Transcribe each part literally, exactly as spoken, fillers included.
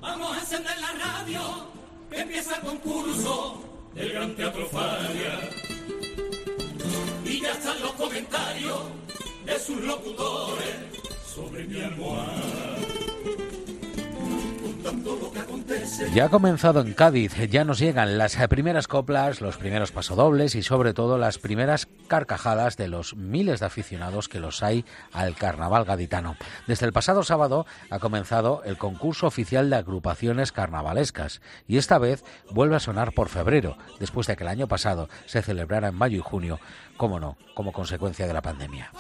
Vamos a encender la radio, que empieza el concurso del Gran Teatro Falla. Y ya están los comentarios de sus locutores sobre mi almohada. Contando lo que acontece. Ya ha comenzado en Cádiz, ya nos llegan las primeras coplas, los primeros pasodobles y sobre todo las primeras carcajadas de los miles de aficionados que los hay al carnaval gaditano. Desde el pasado sábado ha comenzado el concurso oficial de agrupaciones carnavalescas y esta vez vuelve a sonar por febrero, después de que el año pasado se celebrara en mayo y junio, cómo no, como consecuencia de la pandemia.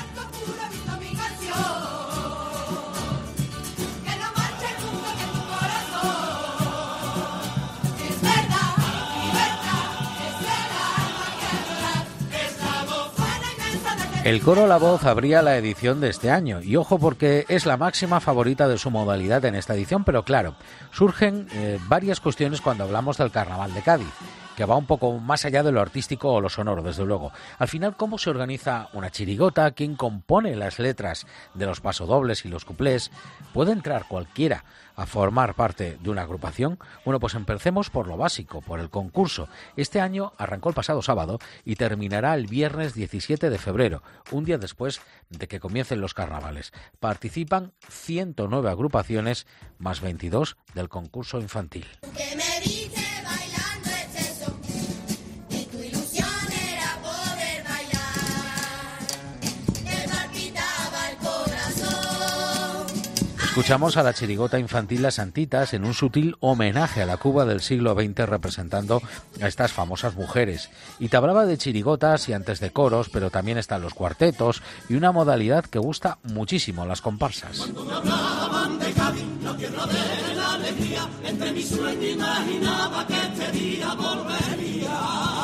El coro La Voz abría la edición de este año y ojo porque es la máxima favorita de su modalidad en esta edición, pero claro, surgen eh, varias cuestiones cuando hablamos del Carnaval de Cádiz, que va un poco más allá de lo artístico o lo sonoro, desde luego. Al final, ¿cómo se organiza una chirigota? ¿Quién compone las letras de los pasodobles y los cuplés? ¿Puede entrar cualquiera a formar parte de una agrupación? Bueno, pues empecemos por lo básico, por el concurso. Este año arrancó el pasado sábado y terminará el viernes diecisiete de febrero, un día después de que comiencen los carnavales. Participan ciento nueve agrupaciones más veintidós del concurso infantil. ¿Qué me dice bailando exceso? Y tu ilusión era poder bailar. Te palpitaba el corazón. Escuchamos a la chirigota infantil Las Santitas en un sutil homenaje a la Cuba del siglo veinte representando a estas famosas mujeres. Y te hablaba de chirigotas y antes de coros, pero también están los cuartetos y una modalidad que gusta muchísimo, las comparsas. Cuando me hablaban de Cádiz, la tierra de la alegría, entre mis sueños imaginaba que este día volvería.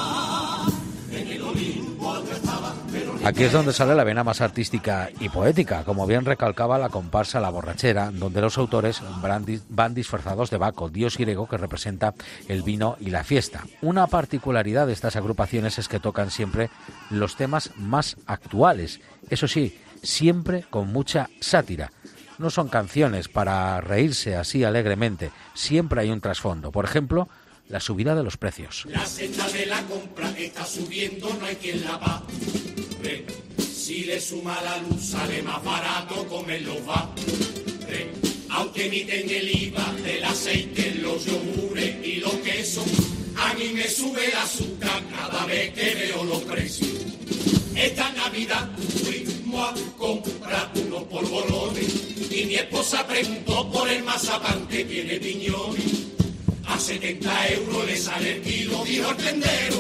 En el Olimpo yo estaba, pero... Aquí es donde sale la vena más artística y poética, como bien recalcaba la comparsa La Borrachera, donde los autores van disfrazados de Baco, dios griego que representa el vino y la fiesta. Una particularidad de estas agrupaciones es que tocan siempre los temas más actuales, eso sí, siempre con mucha sátira. No son canciones para reírse así alegremente, siempre hay un trasfondo. Por ejemplo, la subida de los precios. La senda de la compra está subiendo, no hay quien la va. Re, si le suma la luz sale más barato comerlo va. Re, aunque emiten el I V A del aceite, los yogures y los quesos, a mí me sube el azúcar cada vez que veo los precios. Esta Navidad fuimos a comprar unos polvorones y mi esposa preguntó por el mazapán que tiene piñones. A setenta euros le sale el kilo, dijo el tendero.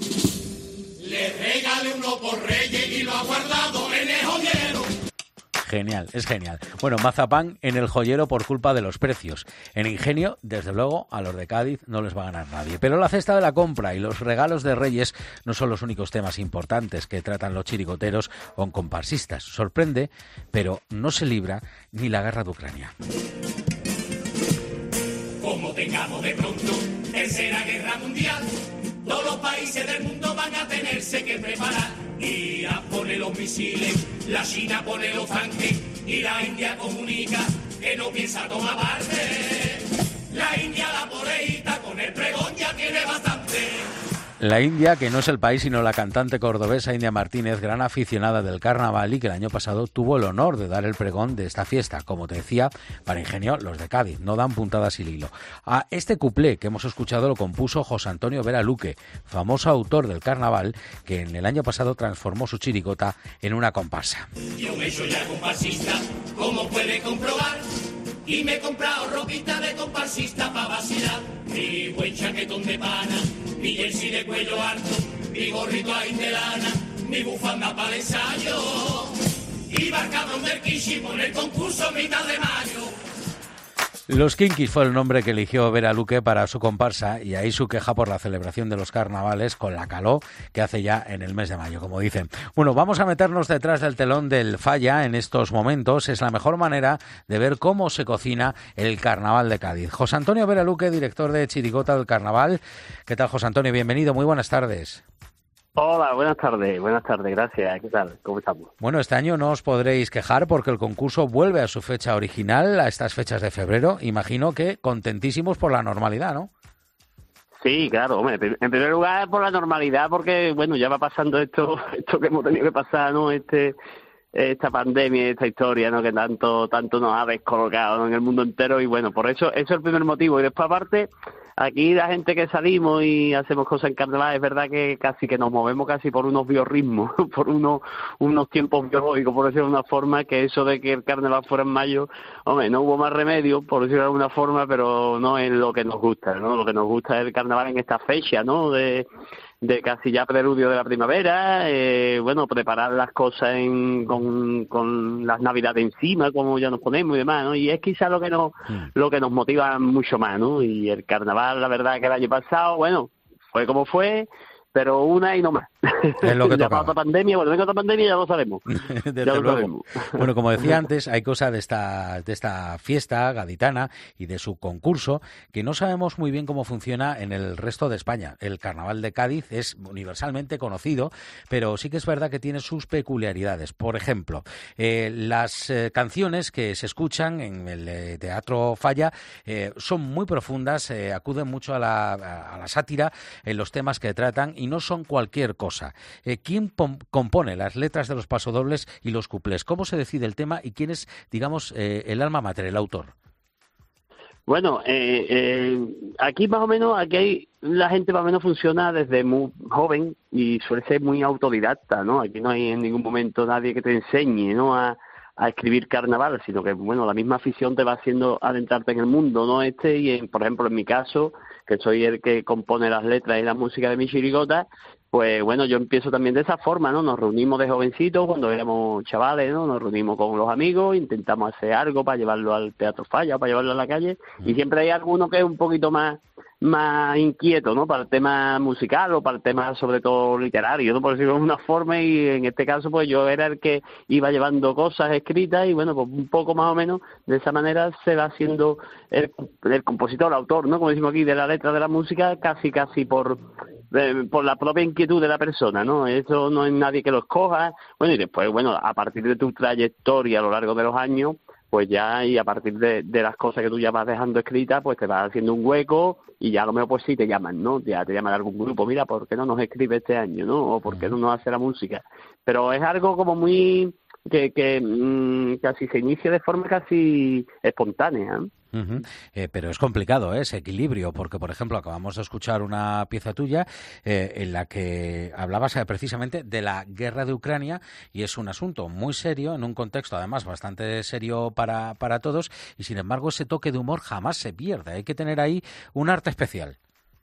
Le regalé uno por Reyes y lo ha guardado en el joyero. Genial, es genial. Bueno, mazapán en el joyero por culpa de los precios. En Ingenio, desde luego, a los de Cádiz no les va a ganar nadie. Pero la cesta de la compra y los regalos de Reyes no son los únicos temas importantes que tratan los chirigoteros o comparsistas. Sorprende, pero no se libra ni la guerra de Ucrania. Como tengamos de pronto tercera guerra mundial, todos los países del mundo van a tenerse que preparar. Irán pone los misiles, la China pone los tanques y la India comunica que no piensa tomar parte. La India, la poreíta, con el pregón ya tiene bastante. La India, que no es el país sino la cantante cordobesa India Martínez, gran aficionada del carnaval y que el año pasado tuvo el honor de dar el pregón de esta fiesta. Como te decía, para Ingenio, los de Cádiz no dan puntadas sin hilo. A este cuplé que hemos escuchado lo compuso José Antonio Vera Luque, famoso autor del carnaval, que en el año pasado transformó su chirigota en una comparsa. Yo me he hecho ya comparsista, como puede comprobar, y me he comprado ropita de comparsista para vacilar. Mi buen chaquetón de pana, mi jersey de cuello alto, mi gorrito ahí de lana, mi bufanda para el ensayo. Iba el cabrón del Kishi por el concurso a mitad de mayo. Los Kinkis fue el nombre que eligió Vera Luque para su comparsa y ahí su queja por la celebración de los carnavales con la calor que hace ya en el mes de mayo, como dicen. Bueno, vamos a meternos detrás del telón del Falla en estos momentos. Es la mejor manera de ver cómo se cocina el carnaval de Cádiz. José Antonio Vera Luque, director de Chirigota del Carnaval. ¿Qué tal, José Antonio? Bienvenido, muy buenas tardes. Hola, buenas tardes, buenas tardes, gracias. ¿Qué tal? ¿Cómo estamos? Bueno, este año no os podréis quejar porque el concurso vuelve a su fecha original, a estas fechas de febrero. Imagino que contentísimos por la normalidad, ¿no? Sí, claro, hombre, en primer lugar por la normalidad, porque, bueno, ya va pasando esto esto que hemos tenido que pasar, ¿no? Este esta pandemia, esta historia, ¿no? Que tanto tanto nos ha descolocado, ¿no? En el mundo entero, y bueno, por eso eso es el primer motivo. Y después, aparte, aquí la gente que salimos y hacemos cosas en carnaval, es verdad que casi que nos movemos casi por unos biorritmos, por unos unos tiempos biológicos, por decirlo de una forma, que eso de que el carnaval fuera en mayo, hombre, no hubo más remedio, por decirlo de alguna forma, pero no es lo que nos gusta, ¿no? Lo que nos gusta es el carnaval en esta fecha, ¿no? De de casi ya preludio de la primavera, eh, bueno, preparar las cosas en, con, con las navidades encima, como ya nos ponemos y demás, ¿no? Y es quizá lo que nos, mm. lo que nos motiva mucho más, ¿no? Y el carnaval, la verdad que el año pasado, bueno, fue como fue, pero una y no más. Es lo que ya tocaba. otra pandemia, bueno, venga otra pandemia ya lo sabemos. Desde ya lo luego. sabemos. Bueno, como decía antes, hay cosas de esta, de esta fiesta gaditana y de su concurso que no sabemos muy bien cómo funciona en el resto de España. El Carnaval de Cádiz es universalmente conocido, pero sí que es verdad que tiene sus peculiaridades. Por ejemplo, eh, las eh, canciones que se escuchan en el eh, Teatro Falla eh, son muy profundas, eh, acuden mucho a la, a la sátira en los temas que tratan y no son cualquier cosa. Eh, ¿Quién pom- compone las letras de los pasodobles y los cuplés? ¿Cómo se decide el tema y quién es, digamos, eh, el alma mater, el autor? Bueno, eh, eh, aquí más o menos, aquí hay, la gente más o menos funciona desde muy joven y suele ser muy autodidacta, ¿no? Aquí no hay en ningún momento nadie que te enseñe, ¿no? A, a escribir carnaval, sino que, bueno, la misma afición te va haciendo adentrarte en el mundo, ¿no? Este, y en, por ejemplo, en mi caso, que soy el que compone las letras y la música de mi chirigota, pues bueno, yo empiezo también de esa forma, ¿no? Nos reunimos de jovencitos cuando éramos chavales, ¿no? Nos reunimos con los amigos, intentamos hacer algo para llevarlo al Teatro Falla, para llevarlo a la calle, y siempre hay alguno que es un poquito más más inquieto, ¿no? Para el tema musical o para el tema sobre todo literario, ¿no? Por decirlo de una forma, y en este caso pues yo era el que iba llevando cosas escritas y bueno, pues un poco más o menos de esa manera se va haciendo el, el compositor, el autor, ¿no? Como decimos aquí, de la letra de la música, casi casi por eh, por la propia inquietud de la persona, ¿no? Eso no es nadie que lo escoja. Bueno, y después, bueno, a partir de tu trayectoria a lo largo de los años, pues ya, y a partir de, de las cosas que tú ya vas dejando escritas, pues te vas haciendo un hueco y ya a lo mejor pues sí te llaman, ¿no? Ya te llaman algún grupo, mira, ¿por qué no nos escribe este año, no? O ¿por qué no nos hace la música? Pero es algo como muy, que, que mmm, casi se inicia de forma casi espontánea, ¿eh? Uh-huh. Eh, pero es complicado, ¿eh? Ese equilibrio, porque, por ejemplo, acabamos de escuchar una pieza tuya eh, en la que hablabas eh, precisamente de la guerra de Ucrania, y es un asunto muy serio, en un contexto además bastante serio para, para todos, y sin embargo ese toque de humor jamás se pierde. Hay que tener ahí un arte especial.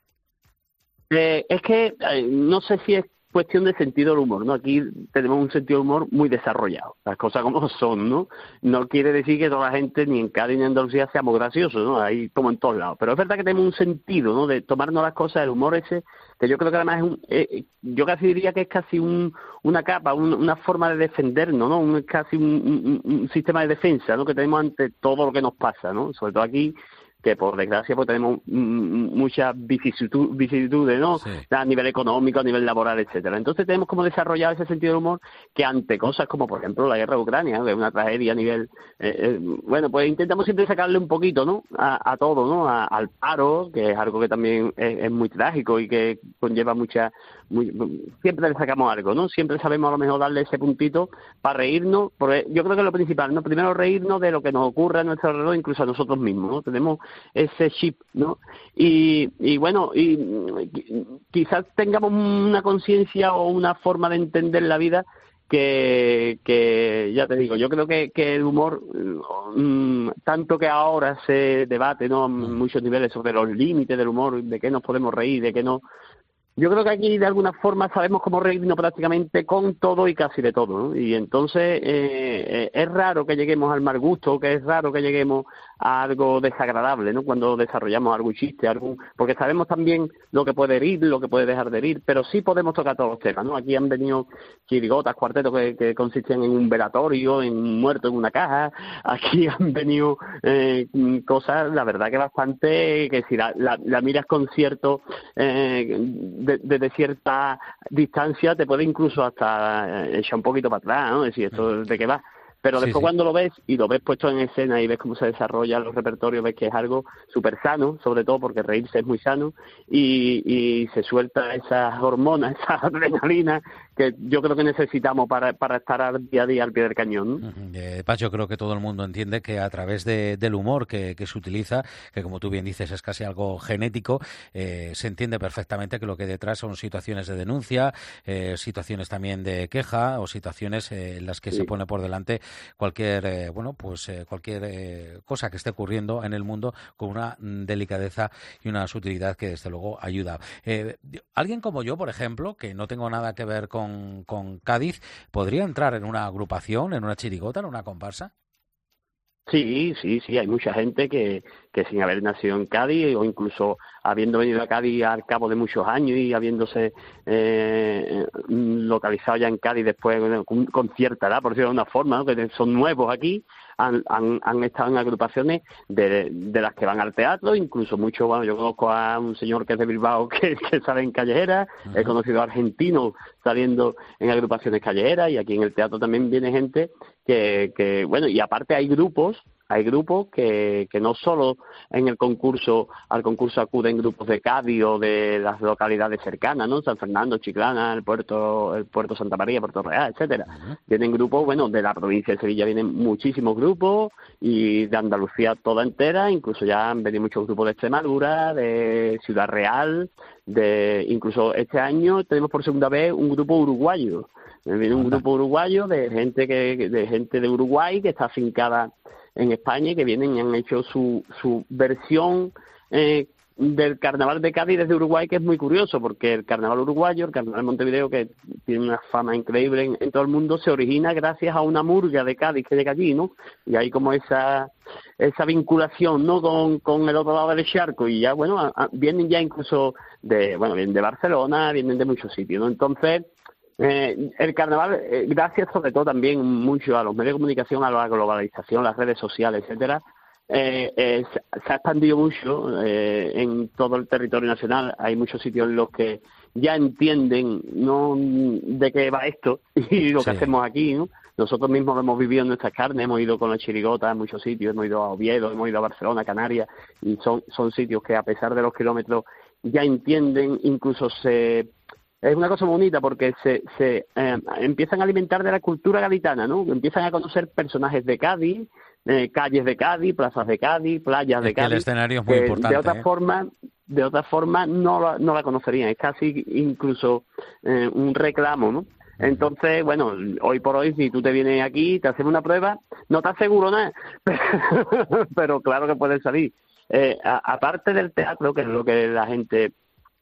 Eh, es que eh, no sé si es cuestión de sentido del humor, ¿no? Aquí tenemos un sentido del humor muy desarrollado, las cosas como son, ¿no? No quiere decir que toda la gente, ni en Cádiz ni en Andalucía, seamos graciosos, ¿no? Ahí como en todos lados, pero es verdad que tenemos un sentido, ¿no? De tomarnos las cosas, el humor ese, que yo creo que además es un, eh, yo casi diría que es casi un, una capa, un, una forma de defendernos, ¿no? Un, casi un, un, un sistema de defensa, ¿no? Que tenemos ante todo lo que nos pasa, ¿no? Sobre todo aquí, que por desgracia pues tenemos muchas vicisitudes, vicisitudes, ¿no? Sí. A nivel económico, a nivel laboral, etcétera. Entonces tenemos como desarrollado ese sentido del humor que ante cosas como por ejemplo la guerra de Ucrania, ¿no? Que es una tragedia a nivel, eh, eh, bueno, pues intentamos siempre sacarle un poquito, ¿no? A, a todo, ¿no? A, al paro, que es algo que también es, es muy trágico y que conlleva mucha, muy, siempre le sacamos algo, ¿no? Siempre sabemos a lo mejor darle ese puntito para reírnos, porque yo creo que es lo principal, ¿no? Primero reírnos de lo que nos ocurre a nuestro alrededor, incluso a nosotros mismos, ¿no? Tenemos ese chip, ¿no? Y, y bueno, y quizás tengamos una conciencia o una forma de entender la vida que, que ya te digo, yo creo que, que el humor, mmm, tanto que ahora se debate, ¿no? En muchos niveles sobre los límites del humor, de qué nos podemos reír, de qué no. Yo creo que aquí de alguna forma sabemos cómo reírnos prácticamente con todo y casi de todo, ¿no? Y entonces eh, eh, es raro que lleguemos al mal gusto, que es raro que lleguemos a algo desagradable, ¿no? Cuando desarrollamos algún chiste, algún, porque sabemos también lo que puede herir, lo que puede dejar de herir, pero sí podemos tocar todos los temas, ¿no? Aquí han venido chirigotas, cuartetos que, que consisten en un velatorio, en un muerto en una caja, aquí han venido eh, cosas, la verdad que bastante, que si la, la, la miras con cierto, eh, desde de cierta distancia, te puede incluso hasta echar un poquito para atrás, ¿no? Es decir, esto de qué va. Pero después sí, sí. cuando lo ves y lo ves puesto en escena y ves cómo se desarrollan los repertorios, ves que es algo súper sano, sobre todo porque reírse es muy sano, y, y se suelta esas hormonas, esa adrenalina que yo creo que necesitamos para, para estar al día a día al pie del cañón, ¿no? Eh, Paz, yo creo que todo el mundo entiende que a través de, del humor que, que se utiliza, que como tú bien dices es casi algo genético, eh, se entiende perfectamente que lo que hay detrás son situaciones de denuncia, eh, situaciones también de queja o situaciones eh, en las que sí. se pone por delante cualquier eh, bueno pues eh, cualquier eh, cosa que esté ocurriendo en el mundo con una delicadeza y una sutilidad que desde luego ayuda. Eh, alguien como yo, por ejemplo, que no tengo nada que ver con con Cádiz, ¿podría entrar en una agrupación, en una chirigota, en una comparsa? Sí, sí, sí, hay mucha gente que, que sin haber nacido en Cádiz o incluso habiendo venido a Cádiz al cabo de muchos años y habiéndose eh, localizado ya en Cádiz después bueno, con, con cierta edad, por decirlo de una forma, ¿no? Que son nuevos aquí, han, han, han estado en agrupaciones de, de las que van al teatro, incluso muchos, bueno, yo conozco a un señor que es de Bilbao que, que sale en callejeras, uh-huh. he conocido a argentinos saliendo en agrupaciones callejeras y aquí en el teatro también viene gente que, que bueno, y aparte hay grupos Hay grupos que, que no solo en el concurso, al concurso acuden grupos de Cádiz o de las localidades cercanas, ¿no? San Fernando, Chiclana, el puerto, el puerto Santa María, Puerto Real, etcétera. Uh-huh. Vienen grupos, bueno, de la provincia de Sevilla vienen muchísimos grupos y de Andalucía toda entera, incluso ya han venido muchos grupos de Extremadura, de Ciudad Real, de incluso este año tenemos por segunda vez un grupo uruguayo. Viene un grupo uruguayo de gente que de gente de Uruguay que está afincada en España y que vienen y han hecho su, su versión eh, del Carnaval de Cádiz desde Uruguay, que es muy curioso, porque el Carnaval uruguayo, el Carnaval de Montevideo, que tiene una fama increíble en, en todo el mundo, se origina gracias a una murga de Cádiz que llega allí, ¿no? Y hay como esa esa vinculación, ¿no? Con, con el otro lado del charco, y ya, bueno, a, a, vienen ya incluso de, bueno, vienen de Barcelona, vienen de muchos sitios, ¿no? Entonces, Eh, el carnaval, eh, gracias sobre todo también mucho a los medios de comunicación, a la globalización, las redes sociales, etcétera, eh, eh, se, se ha expandido mucho eh, en todo el territorio nacional. Hay muchos sitios en los que ya entienden no de qué va esto y lo sí. que hacemos aquí, ¿no? Nosotros mismos lo hemos vivido en nuestras carnes, hemos ido con la chirigota en muchos sitios, hemos ido a Oviedo, hemos ido a Barcelona, Canarias, y son, son sitios que a pesar de los kilómetros ya entienden, incluso se... Es una cosa bonita porque se, se eh, empiezan a alimentar de la cultura gaditana, ¿no? Empiezan a conocer personajes de Cádiz, eh, calles de Cádiz, plazas de Cádiz, playas es de Cádiz. El escenario es muy eh, importante. De otra ¿eh? forma, de otra forma no la, no la conocerían. Es casi incluso eh, un reclamo, ¿no? Entonces, bueno, hoy por hoy, si tú te vienes aquí, te hacemos una prueba, no te aseguro nada, pero, pero claro que puedes salir. Eh, a, aparte del teatro, que es lo que la gente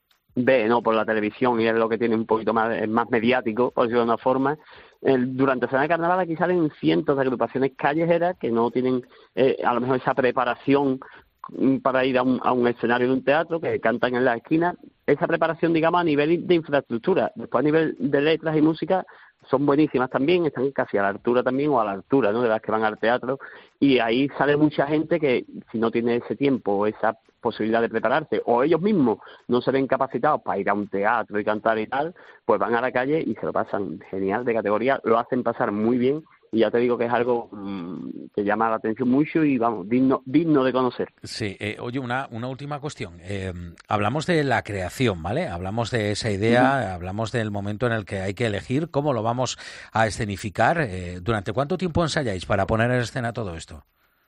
ve, ¿no? Por la televisión, y es lo que tiene un poquito más, es más mediático, por decirlo de una forma, el, durante la semana de carnaval aquí salen cientos de agrupaciones callejeras que no tienen eh, a lo mejor esa preparación para ir a un, a un escenario de un teatro, que cantan en la esquina, esa preparación, digamos, a nivel de infraestructura. Después a nivel de letras y música son buenísimas también, están casi a la altura también, o a la altura, ¿no?, de las que van al teatro, y ahí sale mucha gente que si no tiene ese tiempo o esa posibilidad de prepararse, o ellos mismos no se ven capacitados para ir a un teatro y cantar y tal, pues van a la calle y se lo pasan genial, de categoría, lo hacen pasar muy bien, y ya te digo que es algo mmm, que llama la atención mucho y, vamos, digno digno de conocer. Sí, eh, oye, una, una última cuestión. Eh, hablamos de la creación, ¿vale? Hablamos de esa idea, uh-huh. hablamos del momento en el que hay que elegir cómo lo vamos a escenificar. Eh, ¿Durante cuánto tiempo ensayáis para poner en escena todo esto?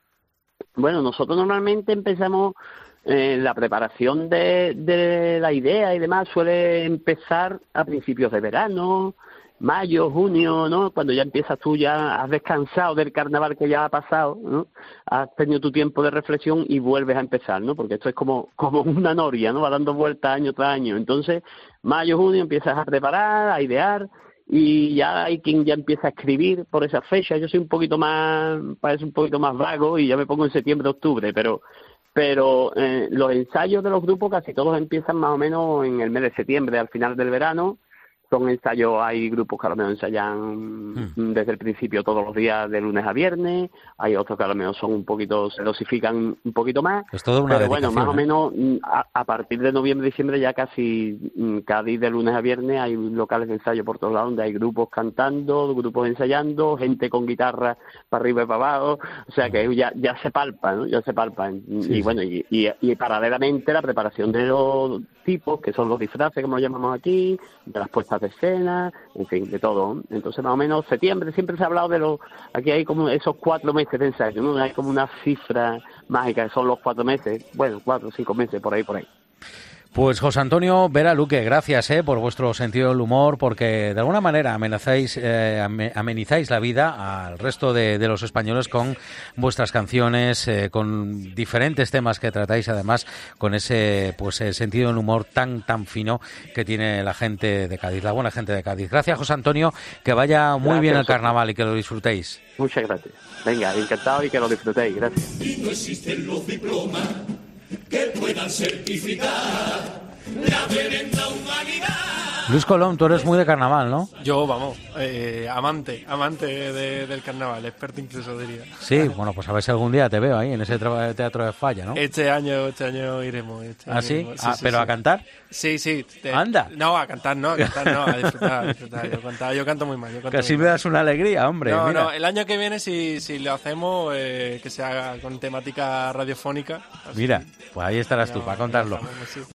Bueno, nosotros normalmente empezamos... Eh, la preparación de, de la idea y demás suele empezar a principios de verano, mayo, junio, ¿no? Cuando ya empiezas tú, ya has descansado del carnaval que ya ha pasado, ¿no? Has tenido tu tiempo de reflexión y vuelves a empezar, ¿no? Porque esto es como, como una noria, ¿no? Va dando vueltas año tras año. Entonces, mayo, junio empiezas a preparar, a idear, y ya hay quien ya empieza a escribir por esa fecha. Yo soy un poquito más, parece un poquito más vago y ya me pongo en septiembre, octubre, pero pero eh, los ensayos de los grupos casi todos empiezan más o menos en el mes de septiembre, al final del verano. Son ensayos, hay grupos que a lo mejor ensayan mm. desde el principio todos los días de lunes a viernes, hay otros que a lo mejor son un poquito, se dosifican un poquito más, es todo una pero bueno, más ¿eh? o menos a, a partir de noviembre, diciembre ya casi cada día de lunes a viernes hay locales de ensayo por todos lados donde hay grupos cantando, grupos ensayando, gente con guitarra para arriba y para abajo, o sea que ya ya se palpa, ¿no? Ya se palpa. Sí, y sí. bueno, y, y, y paralelamente la preparación de los tipos, que son los disfraces, como lo llamamos aquí, de las puestas de escena, en fin, de todo. Entonces, más o menos, septiembre, siempre se ha hablado de los... Aquí hay como esos cuatro meses de ensayo, ¿no? Hay como una cifra mágica, que son los cuatro meses, bueno, cuatro o cinco meses, por ahí, por ahí. Pues José Antonio Vera Luque, gracias eh, por vuestro sentido del humor, porque de alguna manera amenizáis, eh, amenizáis la vida al resto de, de los españoles con vuestras canciones, eh, con diferentes temas que tratáis, además con ese pues el sentido del humor tan tan fino que tiene la gente de Cádiz, la buena gente de Cádiz. Gracias, José Antonio, que vaya muy gracias, bien el carnaval y que lo disfrutéis. Muchas gracias. Venga, encantado y que lo disfrutéis. Gracias. Y no existen los diplomas que puedan certificar la tremenda humanidad. Luis Colón, tú eres muy de carnaval, ¿no? Yo, vamos, eh, amante, amante de, del carnaval, experto incluso diría. Sí, bueno, pues a ver si algún día te veo ahí en ese teatro de Falla, ¿no? Este año, este año iremos. Este ¿Ah, año sí? iremos. sí, ah, sí ¿Pero sí. a cantar? Sí, sí. Te... Anda. No, a cantar no, a cantar no, a disfrutar, a disfrutar. Yo, cantar, yo canto muy mal. Yo canto Casi muy me mal. das una alegría, hombre. No, mira. no, el año que viene si, si lo hacemos, eh, que se haga con temática radiofónica. Mira, pues ahí estarás tú, no, para contarlo. Estamos, sí.